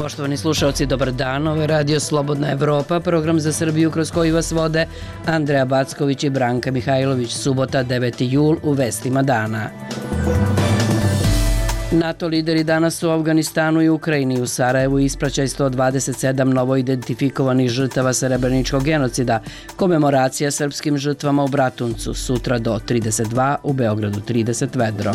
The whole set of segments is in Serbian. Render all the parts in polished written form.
Poštovani slušalci, dobar dan. Ovo je Radio Slobodna Evropa, program za Srbiju kroz koji vas vode Andreja Backović i Branka Mihajlović. Subota, 9. jul, u vestima dana. NATO lideri danas u Afganistanu i Ukrajini. U Sarajevu ispraćaj 127 novoidentifikovanih žrtava srebreničkog genocida. Komemoracija srpskim žrtvama u Bratuncu. Sutra do 32, u Beogradu 30 vedro.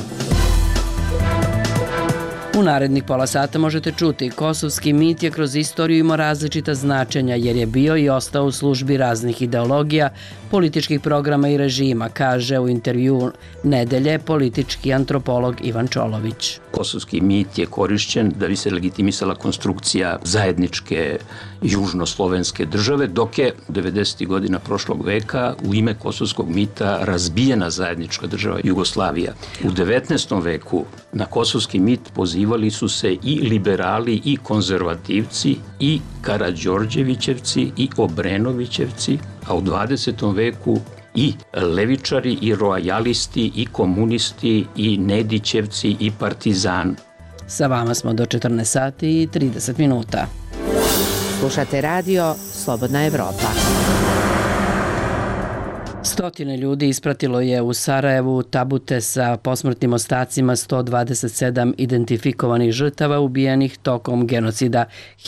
U narednih pola sata možete čuti kosovski mit je kroz istoriju imao različita značenja jer je bio i ostao u službi raznih ideologija, političkih programa i režima, kaže u intervju Nedelje politički antropolog Ivan Čolović. Kosovski mit je korišćen da bi se legitimisala konstrukcija zajedničke južnoslovenske države, dok je u 90. godina prošlog veka u ime kosovskog mita razbijena zajednička država Jugoslavija. U 19. veku na kosovski mit pozivali su se i liberali i konzervativci i Karađorđevićevci i Obrenovićevci, a u 20. veku i levičari i rojalisti i komunisti i Nedićevci i partizan. Sa vama smo do 14 sati i 30 minuta. Slušate radio Slobodna Evropa. Stotine ljudi ispratilo je u Sarajevu tabute sa posmrtnim ostacima 127 identifikovanih žrtava ubijenih tokom genocida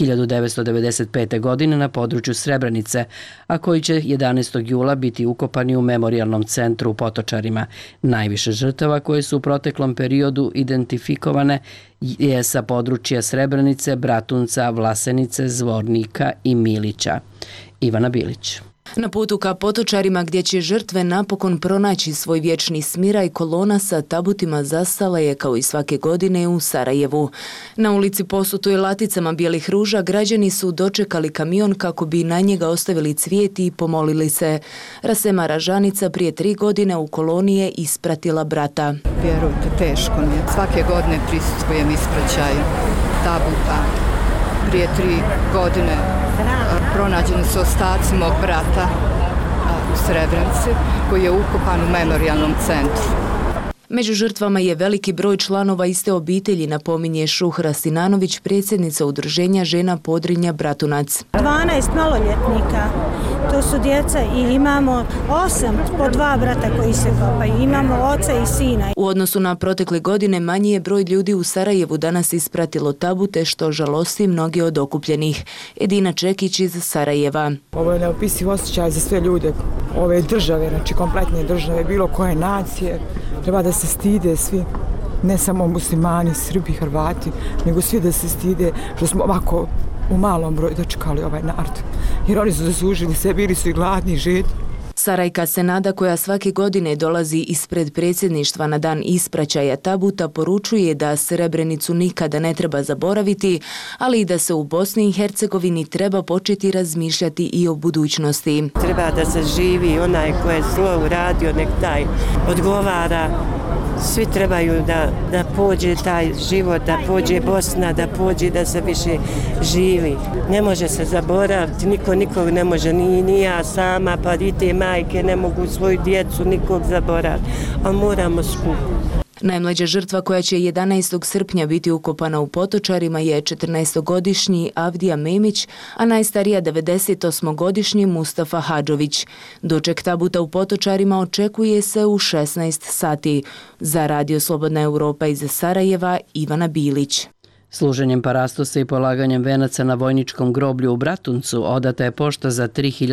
1995. godine na području Srebrenice, a koji će 11. jula biti ukopani u memorijalnom centru u Potočarima. Najviše žrtava koje su u proteklom periodu identifikovane je sa područja Srebrenice, Bratunca, Vlasenice, Zvornika i Milića. Ivana Bilić. Na putu ka Potočarima gdje će žrtve napokon pronaći svoj vječni smiraj, kolona sa tabutima zastala je kao i svake godine u Sarajevu. Na ulici posutoj laticama bijelih ruža građani su dočekali kamion kako bi na njega ostavili cvijet i pomolili se. Rasema Ražanica prije 3 godine u koloni je ispratila brata. Vjerujte, teško mi je. Svake godine prisustvujem ispraćaju tabuta. Prije 3 godine pronađeni su ostaci mog brata u Srebrenici koji je ukopan u memorijalnom centru. Među žrtvama je veliki broj članova iste obitelji, napominje Šuhra Sinanović, predsjednica udruženja žena Podrinja Bratunac. 12 maloljetnika, to su djeca i imamo 8 po 2 brata koji se kopaju, imamo oca i sina. U odnosu na protekle godine manji je broj ljudi u Sarajevu danas ispratilo tabute što žalosti mnogi od okupljenih. Edina Čekić iz Sarajeva. Ovo je neopisiv osjećaj za sve ljude ove države, znači kompletne države, bilo koje nacije. Treba da se stide svi, ne samo muslimani, Srbi, Hrvati, nego svi da se stide što smo ovako u malom broju dočekali ovaj narod. Jer oni su zaslužili se, bili su i gladni i žedni. Sarajka Senada, koja svake godine dolazi ispred predsjedništva na dan ispraćaja tabuta, poručuje da Srebrenicu nikada ne treba zaboraviti, ali i da se u Bosni i Hercegovini treba početi razmišljati i o budućnosti. Treba da se živi, onaj ko je zlo uradio, nek taj odgovara. Svi trebaju da pođe taj život, da pođe Bosna, da pođe da se više živi. Ne može se zaboraviti, niko nikog ne može, ni ja sama, pa i te majke ne mogu svoju djecu nikog zaboraviti, ali moramo skupo. Najmlađa žrtva koja će 11. srpnja biti ukopana u Potočarima je 14-godišnji Avdija Memić, a najstarija 98-godišnji Mustafa Hadžović. Doček tabuta u Potočarima očekuje se u 16 sati. Za Radio Slobodna Evropa iz Sarajeva, Ivana Bilić. Služenjem parastosa i polaganjem venaca na vojničkom groblju u Bratuncu odata je pošta za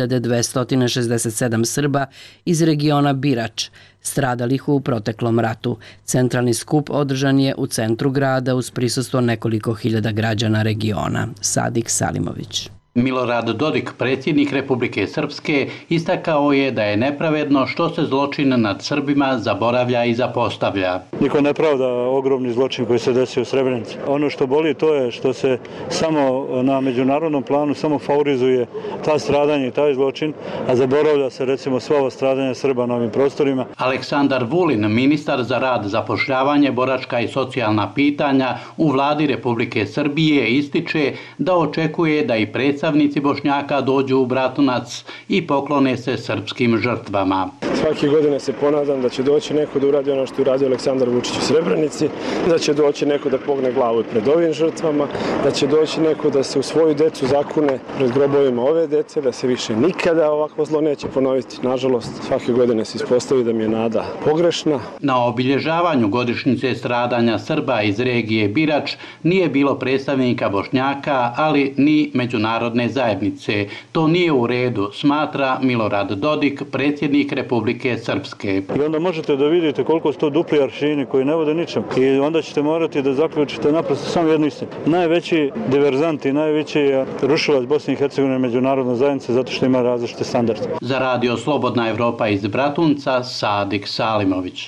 3267 Srba iz regiona Birač, stradalih u proteklom ratu. Centralni skup održan je u centru grada uz prisustvo nekoliko hiljada građana regiona. Sadik Salimović. Milorad Dodik, predsjednik Republike Srpske, istakao je da je nepravedno što se zločin nad Srbima zaboravlja i zapostavlja. Niko ne pravda ogromni zločin koji se desio u Srebrenici. Ono što boli to je što se samo na međunarodnom planu samo favorizuje ta stradanja i taj zločin, a zaboravlja se recimo sva ova stradanja Srba na ovim prostorima. Aleksandar Vulin, ministar za rad, zapošljavanje, boračka i socijalna pitanja u vladi Republike Srbije, ističe da očekuje da i predsjednik predstavnici Bošnjaka dođu u Bratunac i poklone se srpskim žrtvama. Svake godine se ponadam da će doći neko da uradi ono što je uradio Aleksandar Vučić u Srebrenici, da će doći neko da pogne glavu pred ovim žrtvama, da će doći neko da se u svoju decu zakune pred grobovima ove dece, da se više nikada ovako zlo neće ponoviti. Nažalost, svake godine se ispostavi da mi je nada pogrešna. Na obilježavanju godišnjice stradanja Srba iz regije Birač nije bilo predstavnika Bošnjaka, ali ni međunarodne zajednice. To nije u redu, smatra Milorad Dodik, predsjednik Republike Srpske. I onda možete da vidite koliko su to dupli aršini koji ne vode ničem. I onda ćete morati da zaključite naprosto samo jednu istinu. Najveći diverzant i najveći rušilac Bosne i Hercegovine međunarodna zajednica zato što ima različite standarde. Za radio Slobodna Evropa iz Bratunca, Sadik Salimović.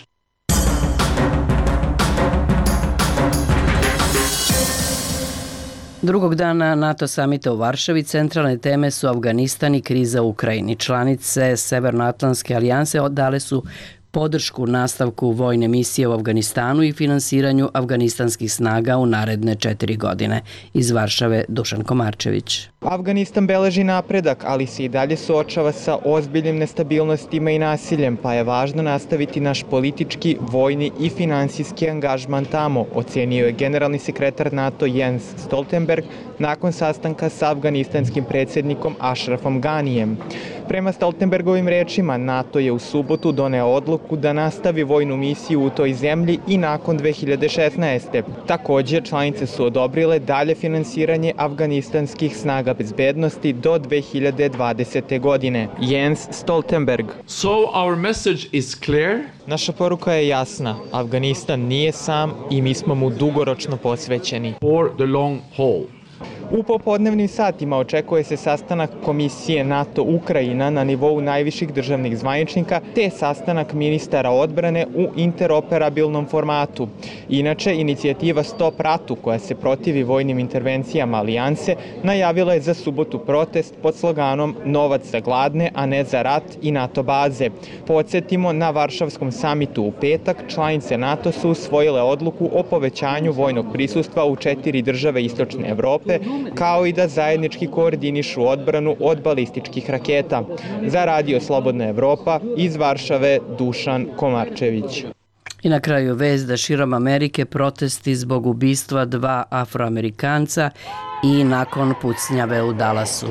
Drugog dana NATO samita u Varšavi centralne teme su Afganistan i kriza u Ukrajini. Članice Severnoatlantske alijanse dale su podršku nastavku vojne misije u Afganistanu i finansiranju afganistanskih snaga u naredne 4 godine. Iz Varšave Dušan Komarčević. Afganistan beleži napredak, ali se i dalje suočava sa ozbiljnim nestabilnostima i nasiljem, pa je važno nastaviti naš politički, vojni i finansijski angažman tamo, ocenio je generalni sekretar NATO Jens Stoltenberg nakon sastanka sa afganistanskim predsjednikom Ashrafom Ganijem. Prema Stoltenbergovim rečima, NATO je u subotu doneo odluku da nastavi vojnu misiju u toj zemlji i nakon 2016. Također, članice su odobrile dalje finansiranje afganistanskih snaga bezbednosti do 2020. godine. Jens Stoltenberg. So our message is clear. Naša poruka je jasna. Afganistan nije sam i mi smo mu dugoročno posvećeni. For the long haul. U popodnevnim satima očekuje se sastanak Komisije NATO-Ukrajina na nivou najviših državnih zvaničnika te sastanak ministara odbrane u interoperabilnom formatu. Inače, inicijativa Stop ratu, koja se protivi vojnim intervencijama alijanse, najavila je za subotu protest pod sloganom Novac za gladne, a ne za rat i NATO baze. Podsjetimo, na Varšavskom samitu u petak članice NATO su usvojile odluku o povećanju vojnog prisustva u 4 države Istočne Evrope, kao i da zajednički koordinišu odbranu od balističkih raketa. Za radio Slobodna Evropa iz Varšave Dušan Komarčević. I na kraju vest da širom Amerike protesti zbog ubistva 2 Afroamerikanca i nakon pucnjave u Dallasu.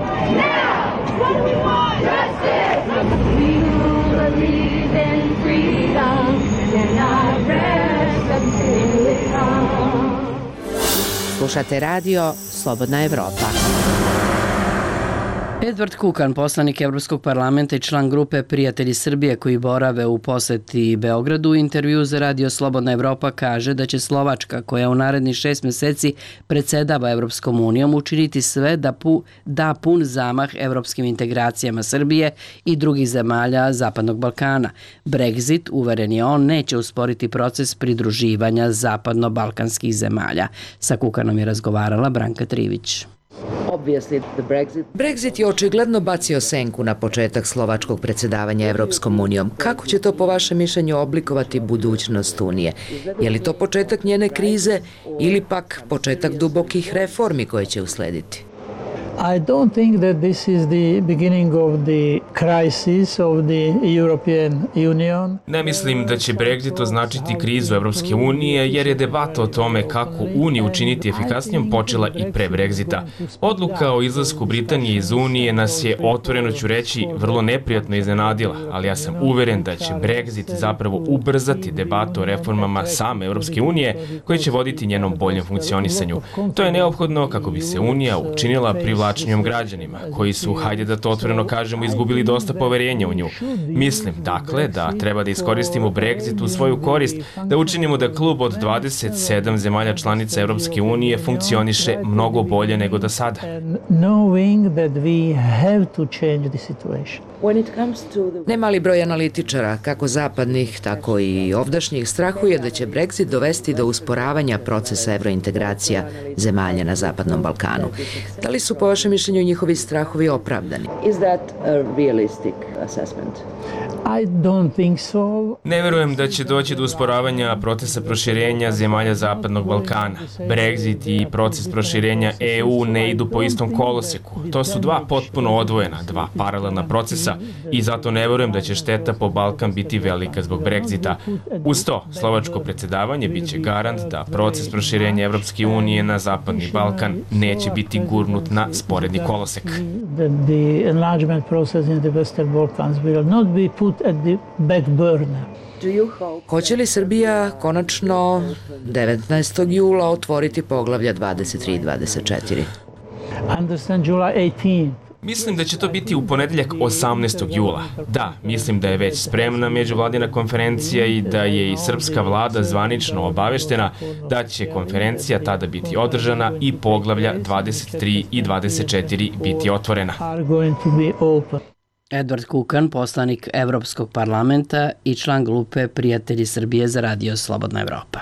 Slušate radio Slobodna Evropa. Edvard Kukan, poslanik Evropskog parlamenta i član grupe Prijatelji Srbije koji borave u poseti Beogradu, u intervju za radio Slobodna Evropa kaže da će Slovačka, koja u narednih 6 meseci predsedava Evropskom unijom, učiniti sve da pun zamah evropskim integracijama Srbije i drugih zemalja Zapadnog Balkana. Brexit, uveren je on, neće usporiti proces pridruživanja zapadno-balkanskih zemalja. Sa Kukanom je razgovarala Branka Trivić. Brexit je očigledno bacio senku na početak slovačkog predsjedavanja Evropskom unijom. Kako će to po vašem mišljenju oblikovati budućnost Unije? Je li to početak njene krize ili pak početak dubokih reformi koje će uslediti? I don't think that this is the beginning of the crisis of the European Union. Ne mislim da će Brexit označiti krizu Evropske unije, jer je debata o tome kako Uniju učiniti efikasnijom počela i pre Brexita. Odluka o izlasku Britanije iz Unije nas je, otvoreno ću reći, vrlo neprijatno iznenadila, ali ja sam uveren da će Brexit zapravo ubrzati debatu o reformama same Evropske unije, koje će voditi njenom boljem funkcionisanju. To je neophodno kako bi se Unija učinila privlačnijom građanima, koji su, hajde da to otvoreno kažemo, izgubili dosta poverenja u nju. Mislim, dakle, da treba da iskoristimo Brexit u svoju korist, da učinimo da klub od 27 zemalja članica Evropske unije funkcioniše mnogo bolje nego do sada. Nemali broj analitičara, kako zapadnih, tako i ovdašnjih, strahuje da će Brexit dovesti do usporavanja procesa evrointegracija zemalja na Zapadnom Balkanu. Da li su po po vašem mišljenju njihovi strahovi opravdani? Is that a realistic assessment? I don't think so. Ne verujem da će doći do usporavanja procesa proširenja zemalja Zapadnog Balkana. Brexit i proces proširenja EU ne idu po istom koloseku. To su dva potpuno odvojena, dva paralelna procesa i zato ne verujem da će šteta po Balkan biti velika zbog Brexita. Uz to, slovačko predsjedavanje biće garant da proces proširenja Evropske unije na Zapadni Balkan neće biti gurnut na sporedni kolosek. The enlargement process in the Western Balkans will not be put at the back burner. Hoće li Srbija konačno 19. jula otvoriti poglavlja 23 i 24? Understand July 18th. Mislim da će to biti u ponedeljak 18. jula. Da, mislim da je već spremna međuvladina konferencija i da je i srpska vlada zvanično obaveštena da će konferencija tada biti održana i poglavlja 23 i 24 biti otvorena. Edvard Kukan, poslanik Evropskog parlamenta i član grupe Prijatelji Srbije za radio Slobodna Evropa.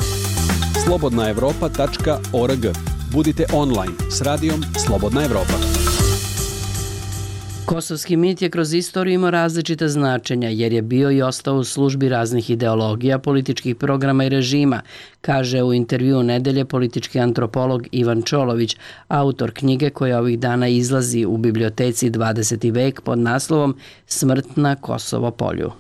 slobodnaevropa.org. Budite online s radijom Slobodna Evropa. Kosovski mit je kroz istoriju imao različita značenja jer je bio i ostao u službi raznih ideologija, političkih programa i režima, kaže u intervjuu nedelje politički antropolog Ivan Čolović, autor knjige koja ovih dana izlazi u biblioteci 20. vek pod naslovom Smrt na Kosovo polju.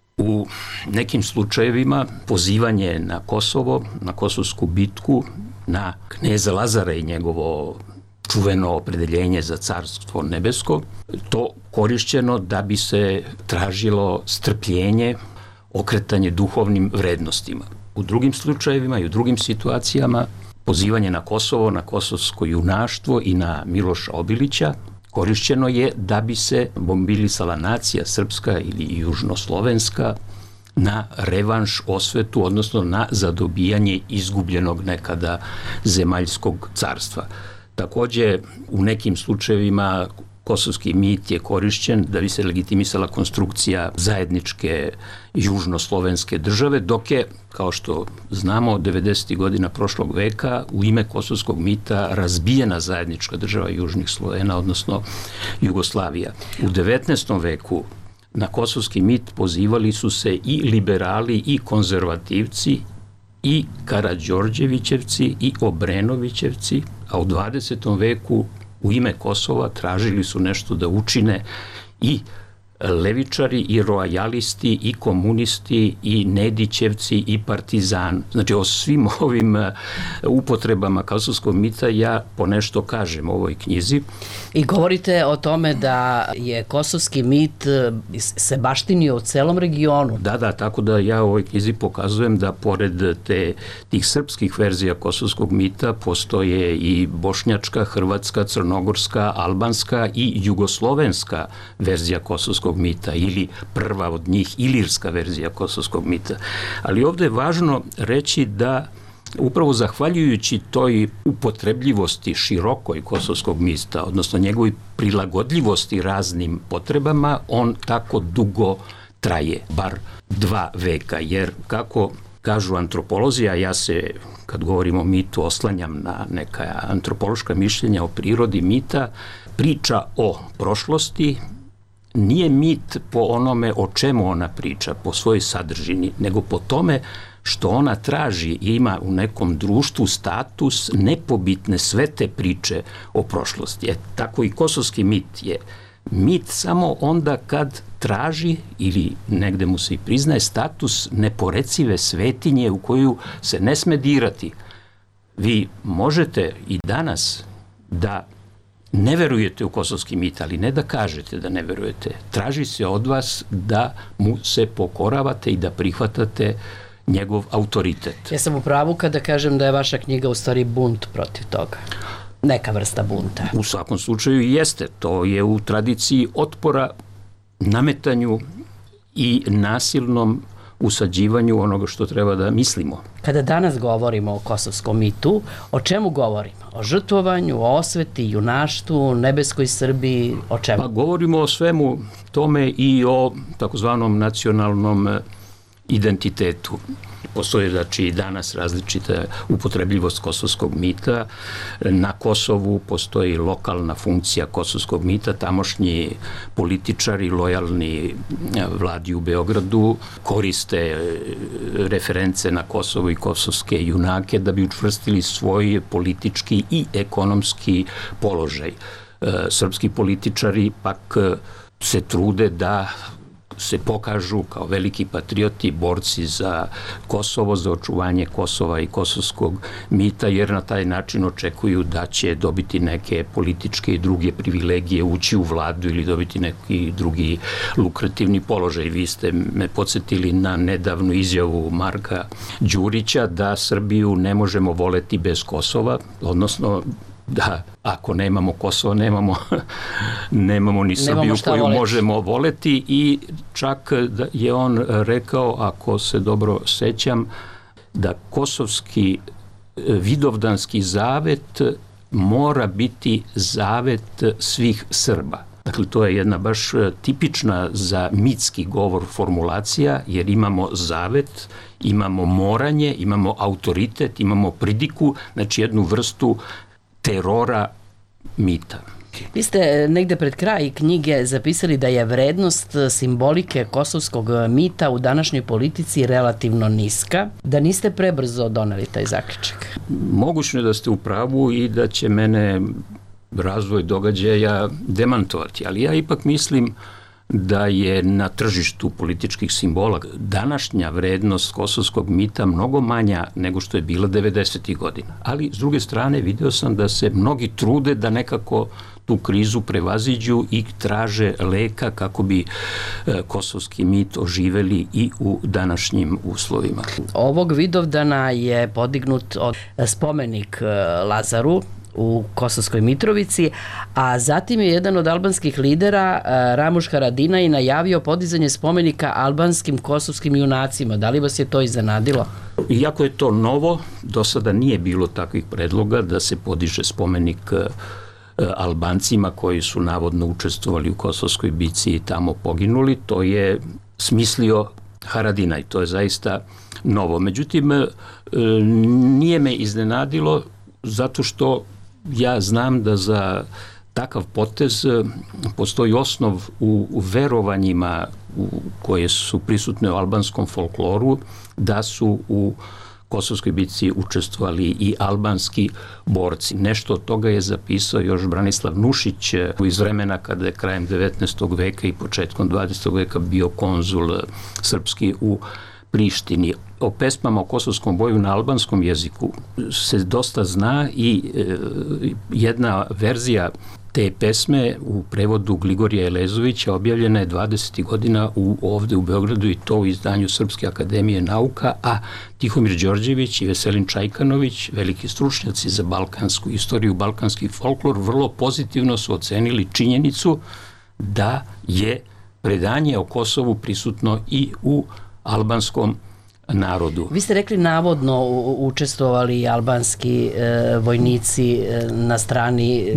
U nekim slučajevima pozivanje na Kosovo, na Kosovsku bitku, na kneza Lazara i njegovo čuveno opredeljenje za carstvo nebesko, to korišćeno da bi se tražilo strpljenje, okretanje duhovnim vrednostima. U drugim slučajevima i u drugim situacijama pozivanje na Kosovo, na kosovsko junaštvo i na Miloša Obilića korišćeno je da bi se mobilisala nacija srpska ili južnoslovenska na revanš, osvetu, odnosno na zadobijanje izgubljenog nekada zemaljskog carstva. Takođe, u nekim slučajevima kosovski mit je korišćen da bi se legitimisala konstrukcija zajedničke južnoslovenske države, dok je, kao što znamo, 90. godina prošlog veka u ime kosovskog mita razbijena zajednička država južnih Slovena, odnosno Jugoslavija. U 19. veku na kosovski mit pozivali su se i liberali i konzervativci i Karađorđevićevci i Obrenovićevci, a u 20. veku u ime Kosova tražili su nešto da učine i levičari i rojalisti i komunisti i Nedićevci i partizan. Znači o svim ovim upotrebama kosovskog mita ja ponešto kažem u ovoj knjizi. I govorite o tome da je kosovski mit se baštinio u celom regionu. Da, tako da ja u ovoj knjizi pokazujem da pored tih srpskih verzija kosovskog mita postoje i bošnjačka, hrvatska, crnogorska, albanska i jugoslovenska verzija kosovskog mita ili prva od njih ilirska verzija kosovskog mita. Ali ovde je važno reći da upravo zahvaljujući toj upotrebljivosti širokoj kosovskog mita, odnosno njegovoj prilagodljivosti raznim potrebama, on tako dugo traje, bar 2 veka, jer kako kažu antropolozi, a ja se, kad govorim o mitu, oslanjam na neka antropološka mišljenja o prirodi mita, priča o prošlosti nije mit po onome o čemu ona priča, po svojoj sadržini, nego po tome što ona traži i ima u nekom društvu status nepobitne svete priče o prošlosti. Tako i kosovski mit je mit samo onda kad traži ili negde mu se i priznaje status neporecive svetinje u koju se ne sme dirati. Vi možete i danas da ne verujete u kosovski mit, ali ne da kažete da ne verujete. Traži se od vas da mu se pokoravate i da prihvatate njegov autoritet. Ja sam u pravu kada kažem da je vaša knjiga u stvari bunt protiv toga. Neka vrsta bunta. U svakom slučaju jeste. To je u tradiciji otpora nametanju i nasilnom usađivanju onoga što treba da mislimo. Kada danas govorimo o kosovskom mitu, o čemu govorimo? O žrtvovanju, o osveti, junaštvu, nebeskoj Srbiji, o čemu? Pa govorimo o svemu tome i o takozvanom nacionalnom identitetu. Postoje znači i danas različita upotrebljivost kosovskog mita. Na Kosovu postoji lokalna funkcija kosovskog mita. Tamošnji političari lojalni vladi u Beogradu koriste reference na Kosovo i kosovske junake da bi učvrstili svoj politički i ekonomski položaj. Srpski političari pak se trude da se pokažu kao veliki patrioti, borci za Kosovo, za očuvanje Kosova i kosovskog mita, jer na taj način očekuju da će dobiti neke političke i druge privilegije, ući u vladu ili dobiti neki drugi lukrativni položaj. Vi ste me podsjetili na nedavnu izjavu Marka Đurića da Srbiju ne možemo voleti bez Kosova, odnosno da ako nemamo Kosovo, nemamo ni Srbiju koju možemo voleti, i čak je on rekao, ako se dobro sećam, da kosovski vidovdanski zavet mora biti zavet svih Srba. Dakle, to je jedna baš tipična za mitski govor formulacija, jer imamo zavet, imamo moranje, imamo autoritet, imamo pridiku, znači jednu vrstu terora mita. Vi ste negde pred kraj knjige zapisali da je vrednost simbolike kosovskog mita u današnjoj politici relativno niska, da niste prebrzo doneli taj zaključak. Moguće je da ste u pravu i da će mene razvoj događaja demantovati, ali ja ipak mislim da je na tržištu političkih simbola današnja vrednost kosovskog mita mnogo manja nego što je bila 90. godina. Ali, s druge strane, video sam da se mnogi trude da nekako tu krizu prevaziđu i traže leka kako bi kosovski mit oživeli i u današnjim uslovima. Ovog Vidovdana je podignut spomenik Lazaru u Kosovskoj Mitrovici, a zatim je jedan od albanskih lidera, Ramuš Haradinaj, najavio podizanje spomenika albanskim kosovskim junacima. Da li vas je to iznenadilo? Iako je to novo, do sada nije bilo takvih predloga da se podiže spomenik Albancima koji su navodno učestvovali u Kosovskoj bici i tamo poginuli. To je smislio Haradinaj, to je zaista novo. Međutim, nije me iznenadilo zato što ja znam da za takav potez postoji osnov u verovanjima koje su prisutne u albanskom folkloru, da su u Kosovskoj bici učestvovali i albanski borci. Nešto od toga je zapisao još Branislav Nušić iz vremena kada je krajem 19. veka i početkom 20. veka bio konzul srpski u Prištini. O pesmama o kosovskom boju na albanskom jeziku se dosta zna i jedna verzija te pesme u prevodu Gligorija Elezovića objavljena je 20. godina ovde u Beogradu, i to u izdanju Srpske akademije nauka, a Tihomir Đorđević i Veselin Čajkanović, veliki stručnjaci za balkansku istoriju, balkanski folklor, vrlo pozitivno su ocenili činjenicu da je predanje o Kosovu prisutno i u albanskom narodu. Vi ste rekli navodno učestvovali albanski vojnici na strani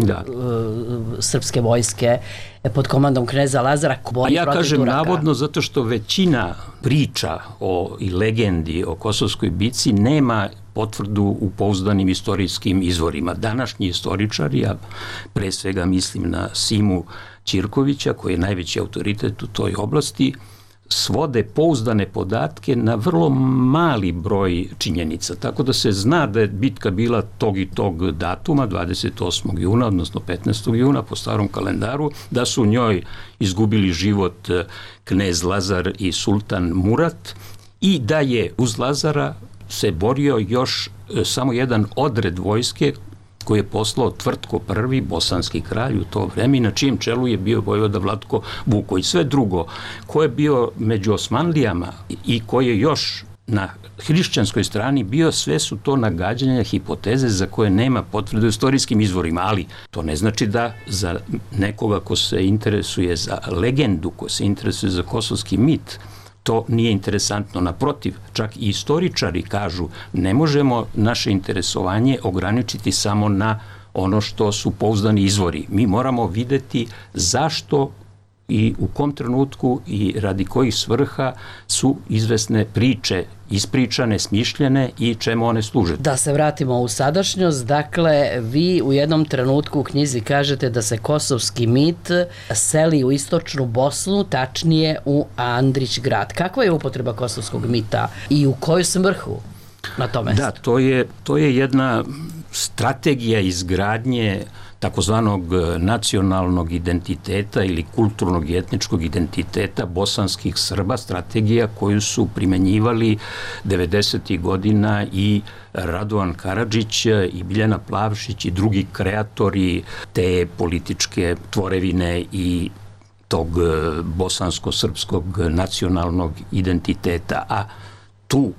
srpske vojske pod komandom kneza Lazara. Ja kažem navodno zato što većina priča i legendi o Kosovskoj bici nema potvrdu u pouzdanim istorijskim izvorima. Današnji istoričari, ja pre svega mislim na Simu Ćirkovića, koji je najveći autoritet u toj oblasti, svode pouzdane podatke na vrlo mali broj činjenica. Tako da se zna da je bitka bila tog i tog datuma, 28. juna, odnosno 15. juna po starom kalendaru, da su u njoj izgubili život knez Lazar i sultan Murat, i da je uz Lazara se borio još samo jedan odred vojske koji je poslao Tvrtko I, bosanski kralj u to vreme, na čijem čelu je bio vojvoda Vlatko Vuković. Sve drugo, ko je bio među Osmanlijama i ko je još na hrišćanskoj strani bio, sve su to nagađanja, hipoteze za koje nema potvrde u istorijskim izvorima, ali to ne znači da za nekoga ko se interesuje za legendu, ko se interesuje za kosovski mit, to nije interesantno. Naprotiv, čak i istoričari kažu ne možemo naše interesovanje ograničiti samo na ono što su pouzdani izvori. Mi moramo videti zašto i u kom trenutku i radi kojih svrha su izvesne priče ispričane, smišljene i čemu one služe. Da se vratimo u sadašnjost, dakle, vi u jednom trenutku u knjizi kažete da se kosovski mit seli u istočnu Bosnu, tačnije u Andrić grad. Kakva je upotreba kosovskog mita i u koju svrhu na tom mestu? Da, to je jedna strategija izgradnje takozvanog nacionalnog identiteta ili kulturnog i etničkog identiteta bosanskih Srba, strategija koju su primenjivali 90. godina i Radovan Karadžić i Biljana Plavšić i drugi kreatori te političke tvorevine i tog bosansko-srpskog nacionalnog identiteta. A tu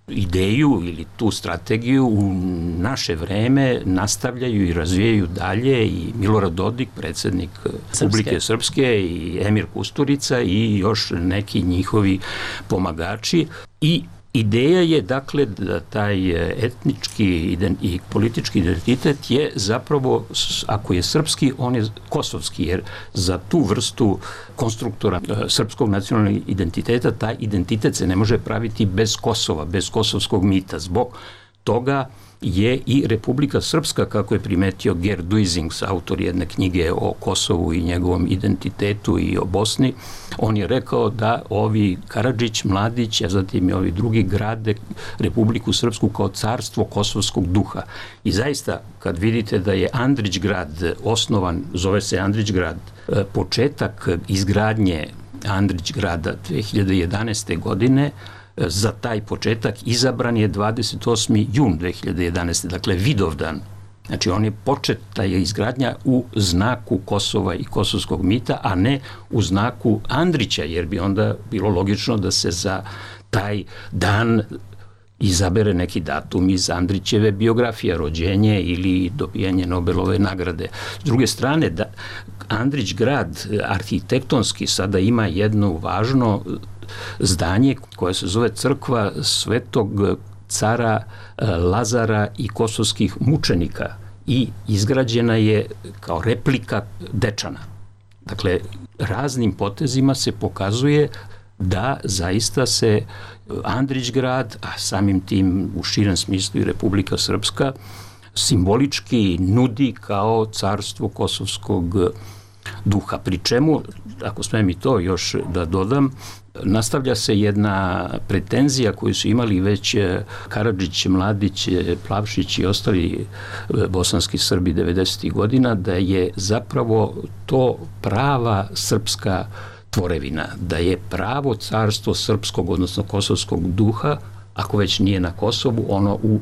ideju ili tu strategiju u naše vreme nastavljaju i razvijaju dalje i Milorad Dodik, predsjednik Republike Srpske, i Emir Kusturica i još neki njihovi pomagači. I ideja je, dakle, da taj etnički i politički identitet je zapravo, ako je srpski, on je kosovski, jer za tu vrstu konstruktora srpskog nacionalnog identiteta, taj identitet se ne može praviti bez Kosova, bez kosovskog mita. Zbog toga je i Republika Srpska, kako je primetio Gerd Duisings, autor jedne knjige o Kosovu i njegovom identitetu i o Bosni, on je rekao da ovi Karadžić, Mladić, a zatim i ovi drugi grade Republiku Srpsku kao carstvo kosovskog duha. I zaista, kad vidite da je Andrić grad osnovan, zove se Andrić grad, početak izgradnje Andrić grada 2011. godine, za taj početak izabran je 28. jun 2011. Dakle, Vidovdan. Znači, on je početa je izgradnja u znaku Kosova i kosovskog mita, a ne u znaku Andrića, jer bi onda bilo logično da se za taj dan izabere neki datum iz Andrićeve biografije, rođenje ili dobijanje Nobelove nagrade. S druge strane, Andrić grad arhitektonski sada ima jedno važno zdanje koje se zove Crkva Svetog cara Lazara i kosovskih mučenika i izgrađena je kao replika Dečana. Dakle, raznim potezima se pokazuje da zaista se Andrić grad, a samim tim u širem smislu i Republika Srpska, simbolički nudi kao carstvo kosovskog duha. Pri čemu, ako smijem i to još da dodam, nastavlja se jedna pretenzija koju su imali već Karadžić, Mladić, Plavšić i ostali bosanski Srbi 90. godina, da je zapravo to prava srpska tvorevina, da je pravo carstvo srpskog, odnosno kosovskog duha, ako već nije na Kosovu, ono u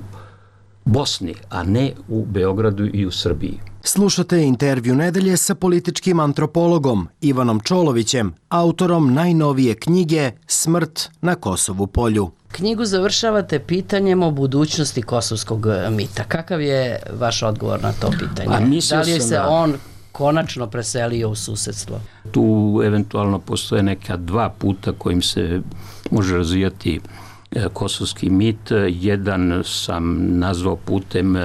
Bosni, a ne u Beogradu i u Srbiji. Slušate intervju nedelje sa političkim antropologom Ivanom Čolovićem, autorom najnovije knjige Smrt na Kosovu polju. Knjigu završavate pitanjem o budućnosti kosovskog mita. Kakav je vaš odgovor na to pitanje? Da li se on konačno preselio u susedstvo? Tu eventualno postoje neka dva puta kojim se može razvijati kosovski mit. Jedan sam nazvao putem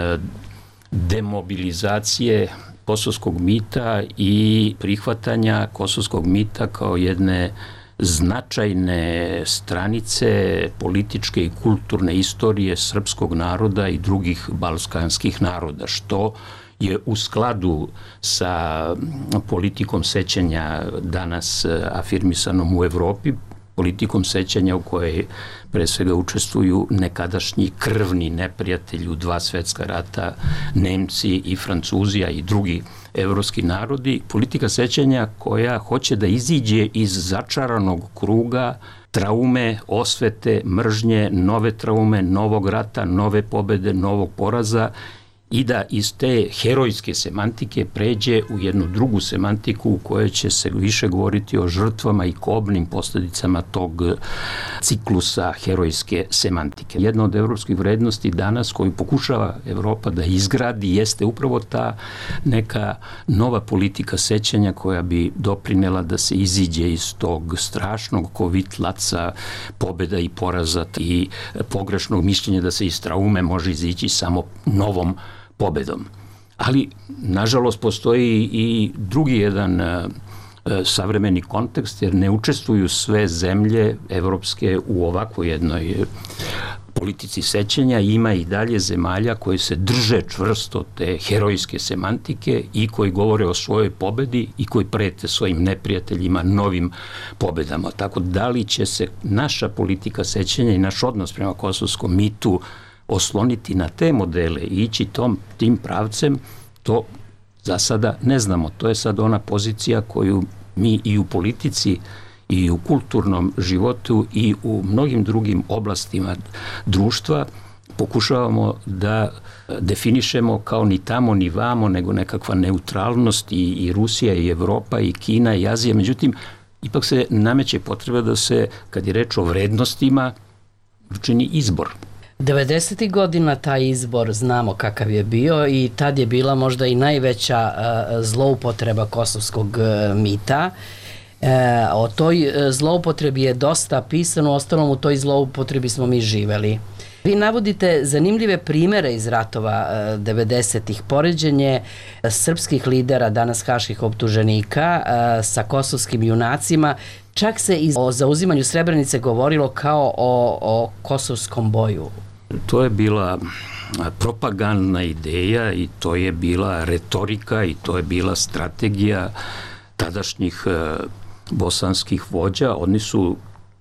demobilizacije kosovskog mita i prihvatanja kosovskog mita kao jedne značajne stranice političke i kulturne istorije srpskog naroda i drugih balkanskih naroda, što je u skladu sa politikom sećanja danas afirmisanom u Evropi, politikom sećanja u kojoj pre svega učestvuju nekadašnji krvni neprijatelji u dva svetska rata, Nemci i Francuzi, a i drugi evropski narodi, politika sećanja koja hoće da iziđe iz začaranog kruga traume, osvete, mržnje, nove traume, novog rata, nove pobede, novog poraza i da iz te herojske semantike pređe u jednu drugu semantiku u kojoj će se više govoriti o žrtvama i kobnim posljedicama tog ciklusa herojske semantike. Jedna od evropskih vrednosti danas koju pokušava Evropa da izgradi jeste upravo ta neka nova politika sećanja koja bi doprinela da se iziđe iz tog strašnog kovitlaca pobjeda i poraza i pogrešnog mišljenja da se iz traume može izići samo novom pobedom. Ali, nažalost, postoji i drugi jedan savremeni kontekst, jer ne učestvuju sve zemlje evropske u ovako jednoj politici sećanja. Ima i dalje zemalja koje se drže čvrsto te herojske semantike i koji govore o svojoj pobedi i koji prete svojim neprijateljima novim pobedama. Tako da li će se naša politika sećanja i naš odnos prema kosovskom mitu osloniti na te modele i ići tim pravcem, to za sada ne znamo. To je sad ona pozicija koju mi i u politici i u kulturnom životu i u mnogim drugim oblastima društva pokušavamo da definišemo kao ni tamo ni vamo, nego nekakva neutralnost i Rusija i Evropa i Kina i Azija. Međutim, ipak se nameće potreba da se, kad je reč o vrednostima, učini izbor. 90. godina taj izbor znamo kakav je bio i tad je bila možda i najveća zloupotreba kosovskog mita. O toj zloupotrebi je dosta pisano, ostalom u toj zloupotrebi smo mi živeli. Vi navodite zanimljive primere iz ratova 90-ih, poređenje srpskih lidera, danas haških optuženika, sa kosovskim junacima. Čak se i o zauzimanju Srebrenice govorilo kao o kosovskom boju. To je bila propagandna ideja i to je bila retorika i to je bila strategija tadašnjih bosanskih vođa. Oni su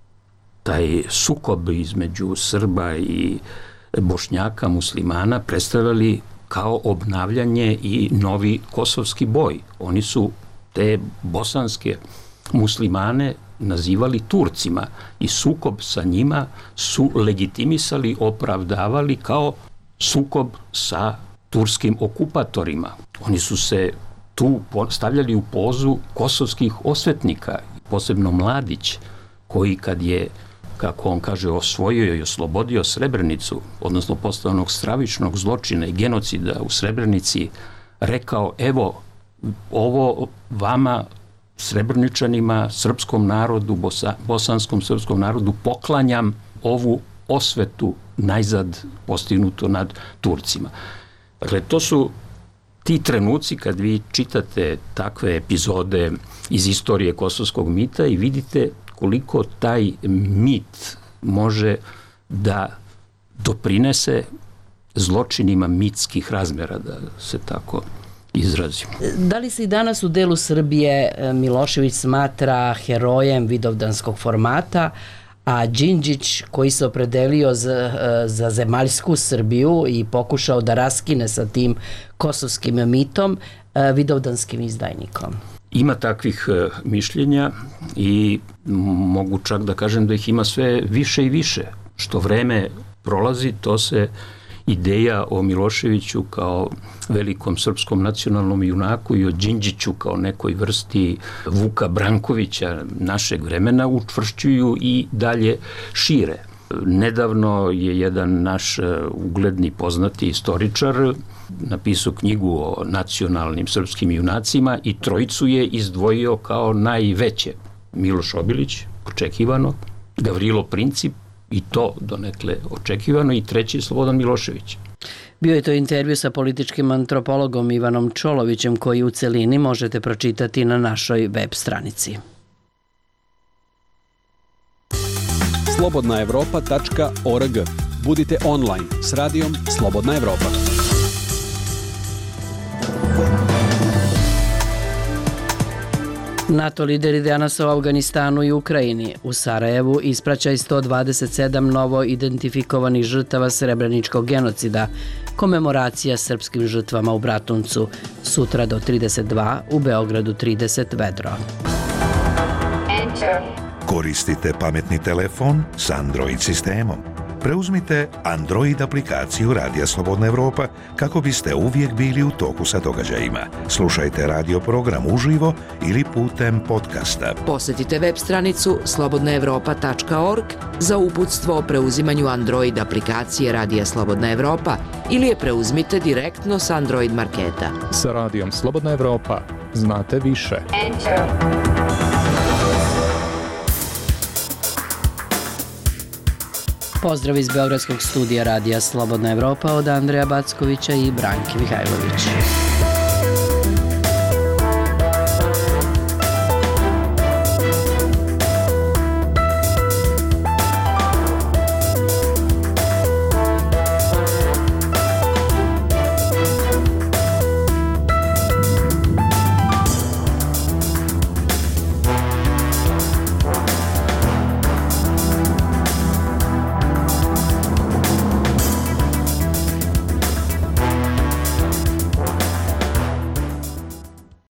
taj sukob između Srba i Bošnjaka, muslimana predstavljali kao obnavljanje i novi kosovski boj. Oni su te bosanske muslimane nazivali Turcima i sukob sa njima su legitimisali, opravdavali kao sukob sa turskim okupatorima. Oni su se tu stavljali u pozu kosovskih osvetnika, posebno Mladić, koji kad je, kako on kaže, osvojio i oslobodio Srebrenicu, odnosno posle onog stravičnog zločina i genocida u Srebrenici, rekao, evo, ovo vama, Srebrničanima, srpskom narodu, bosanskom srpskom narodu, poklanjam ovu osvetu najzad postignuto nad Turcima. Dakle, to su ti trenuci kad vi čitate takve epizode iz istorije kosovskog mita i vidite koliko taj mit može da doprinese zločinima mitskih razmera, da se tako izrazimo. Da li se i danas u delu Srbije Milošević smatra herojem vidovdanskog formata, a Đinđić, koji se opredelio za zemaljsku Srbiju i pokušao da raskine sa tim kosovskim mitom, vidovdanskim izdajnikom? Ima takvih mišljenja i mogu čak da kažem da ih ima sve više i više. Što vreme prolazi, to se ideja o Miloševiću kao velikom srpskom nacionalnom junaku i o Đinđiću kao nekoj vrsti Vuka Brankovića našeg vremena učvršćuju i dalje šire. Nedavno je jedan naš ugledni poznati istoričar napisao knjigu o nacionalnim srpskim junacima i trojicu je izdvojio kao najveće. Miloš Obilić, očekivano, Gavrilo Princip, i to donekle očekivano, i treći je Slobodan Milošević. Bio je to intervju sa političkim antropologom Ivanom Čolovićem, koji u celini možete pročitati na našoj web stranici. slobodnaevropa.org. Budite online s radijom Slobodna Evropa. NATO lideri danas u Afganistanu i Ukrajini. U Sarajevu ispraćaj 127 novo identifikovanih žrtava srebreničkog genocida, komemoracija srpskim žrtvama u Bratuncu, sutra do 32, u Beogradu 30 vedro. Koristite pametni telefon s Android sistemom. Preuzmite Android aplikaciju Radija Slobodna Evropa kako biste uvijek bili u toku sa događajima. Slušajte radio program uživo ili putem podcasta. Posjetite web stranicu slobodnaevropa.org za uputstvo o preuzimanju Android aplikacije Radija Slobodna Evropa ili je preuzmite direktno s Android marketa. Sa Radijom Slobodna Evropa znate više. Pozdrav iz Beogradskog studija Radija Slobodna Evropa od Andreja Backovića i Branke Mihajlović.